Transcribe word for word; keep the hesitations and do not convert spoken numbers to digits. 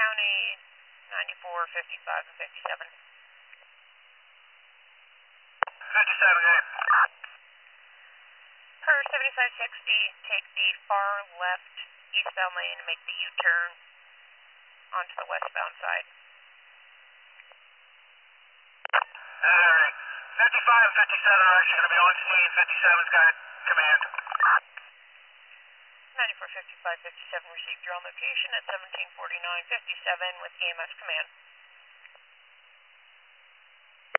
County, ninety-four, fifty-five, and fifty-seven. fifty-seven, go ahead. Per seventy-five sixty, take the far left eastbound lane and make the U-turn onto the westbound side. Alright, fifty-five and fifty-seven are actually going to be on scene. fifty-seven's got command. ninety-four, fifty-five, fifty-seven received your on location at seventeen forty-nine fifty-seven with E M S command.